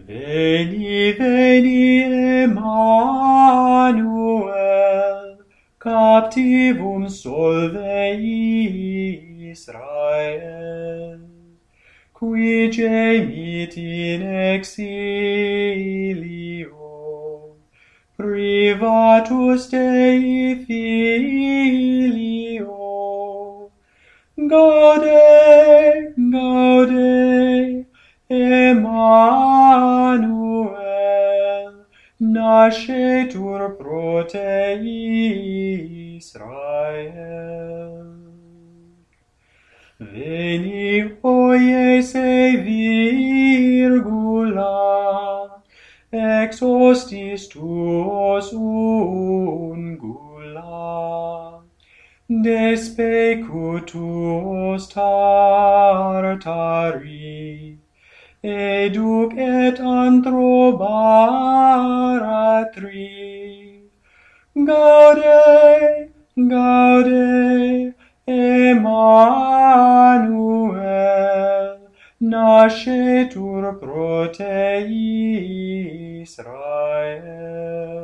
Veni, veni, Emmanuel, captivum solve Israel, qui gemit in exilio, privatus Dei filio. Gaude, gaude, Emmanuel, nascetur pro te Israel. Veni, oiese virgula, ex hostis tuos ungula, despecutuos Tartari, educ et antro baratri. Gaude, gaude, Emmanuel, nascetur pro te Israel.